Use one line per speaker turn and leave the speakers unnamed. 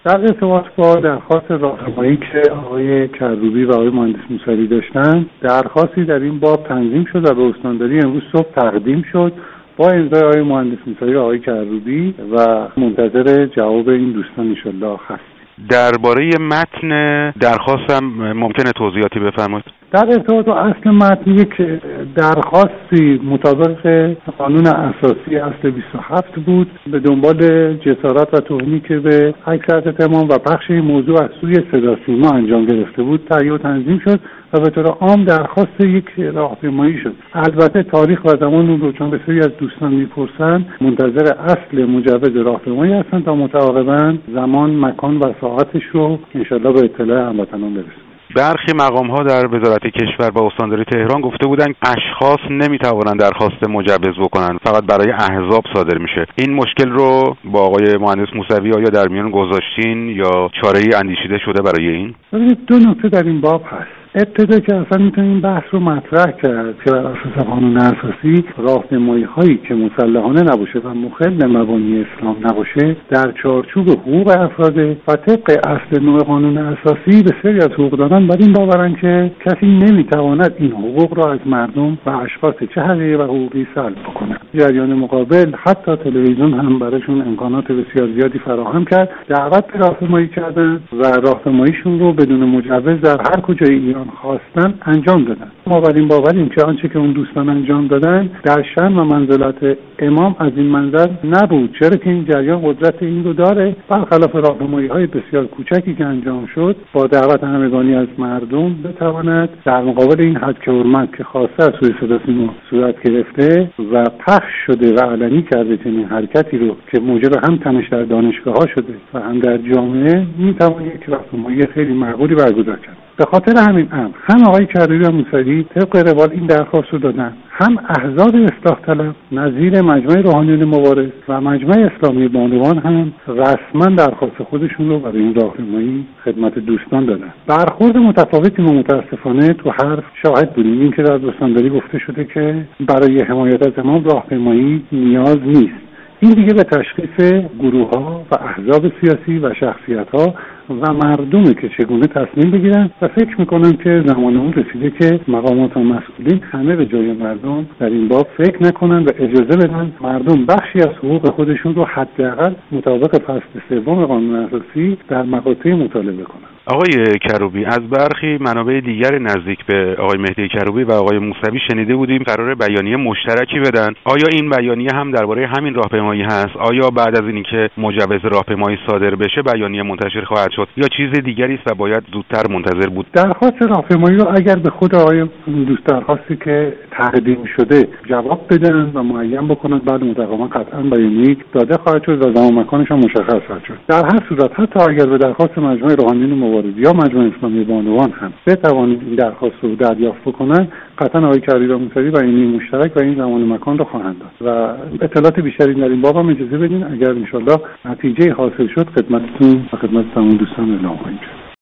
در ارتباط با درخواست راهنمایی که آقای کروبی و آقای مهندس موسوی داشتن، درخواستی در این باب تنظیم شد و به استانداری امروز صبح تقدیم شد با امضای آقای مهندس موسوی و آقای کروبی و منتظر جواب این دوستان ان شاءالله هست.
درباره متن درخواستم ممکنه توضیحاتی بفرمایید؟
در ارتباط با اصل متن یک درخواستی مطابق قانون اساسی اصل 27 بود به دنبال جسارت و توهینی که به اکثریت امام و پخش این موضوع از سوی صداسیما انجام گرفته بود تهیه و تنظیم شد و به طور عام درخواست یک راهپیمایی شد. البته تاریخ و زمان اون رو چون بسیاری از دوستان میپرسن منتظر اصل مجوز راهپیمایی هستن تا متعاقباً زمان، مکان و ساعتش رو انشالله به اطلاع هموطنان برسونیم.
برخی مقام‌ها در وزارت کشور و استانداری تهران گفته بودند اشخاص نمیتوانند درخواست مجوز بکنند، فقط برای احزاب صادر میشه. این مشکل رو با آقای مهندس موسوی آیا در میان گذاشتین یا چاره‌ای اندیشیده شده برای این؟
دو نکته در این باب هست. ابتدا که اصلا میتونیم بحث رو مطرح کرد که بر اساس قانون اساسی راهپیمایی هایی که مسلحانه نباشه و مخل مبانی اسلام نباشه در چارچوب حقوق افراد و طبق اصل نوع قانون اساسی بسیاری از حقوقدانان بر این باورن که کسی نمیتواند این حقوق را از مردم و اشخاص چه حقیقی و حقوقی سلب بکنه. جریان مقابل حتی تلویزیون هم برایشون امکانات بسیار زیادی فراهم کرد، دعوت به راهپیمایی کردن و راهپیماییشون رو بدون مجوز در هر کجای ایران خواستن انجام دادن. ما بر این باوریم که آنچه که اون دوستان انجام دادن در شأن و منزلت امام از این منظر نبود، چرا که این جریان قدرت این رو داره. برخلاف راهپیمایی‌های بسیار کوچکی که انجام شد با دعوت همگانی از مردم بتواند در مقابل این حد که حرمت که خواسته از سوی صداسیما صورت گرفته و پخش شده و علنی کرده چنین حرکتی رو که موجب هم تنش در دانشگاه‌ها شده و هم در جامعه میتوان یک راهپیمایی خیلی معقولی برگزار کرد. به خاطر همین امر هم آقای کروبی و موسوی طبق روال این درخواست رو دادن، هم احزاب اصلاح طلب نظیر مجمع روحانیون مبارز و مجمع اسلامی بانوان هم رسما درخواست خودشون رو برای این راهپیمایی خدمت دوستان دادن. برخورد متفاوتی ما متاسفانه تو حرف شاهد بودیم. این که در استانداری گفته شده که برای حمایت از امام راهپیمایی نیاز نیست. این دیگه به تشخیص گروه‌ها و احزاب سیاسی و شخصیت‌ها و مردمی که چگونه تصمیم بگیرن و فکر میکنم که زمان اون رسیده که مقامات و مسئولین همه به جای مردم در این باب فکر نکنن و اجازه بدن مردم بخشی از حقوق خودشون رو حداقل مطابق فصل 3 قانون اساسی در مقاطع مطالبه کنن.
آقای کروبی، از برخی منابع دیگر نزدیک به آقای مهدی کروبی و آقای موسوی شنیده بودیم قرار بیانیه مشترکی بدن. آیا این بیانیه هم درباره همین راهپیمایی هست؟ آیا بعد از اینکه مجوز راهپیمایی صادر بشه بیانیه منتشر خواهد شد یا چیز دیگری است و باید زودتر منتظر بود؟
درخواست راهپیمایی رو اگر به خود آقای دوست درخواستی که تقدیم شده جواب بدن و معین بکنن، بعد متقابلا قطعا بیانیه داده خواهد شد و زمان مکانش هم مشخص خواهد شد. در هر صورت حتی اگر به درخواست مجمع روحانیون مبارز یا مجمع اسلامی بانوان هم بتوانید این درخواست رو دریافت بکنن، قطعا آقای کروبی و موسوی بیانیه مشترک و این زمان مکان رو خواهند داد و اطلاعات بیشتری در این باب هم اجازه بدین اگر ان شاءالله نتیجه حاصل شد خدمتتون و خدمت تمام دوستان اعلام خواهیم کرد.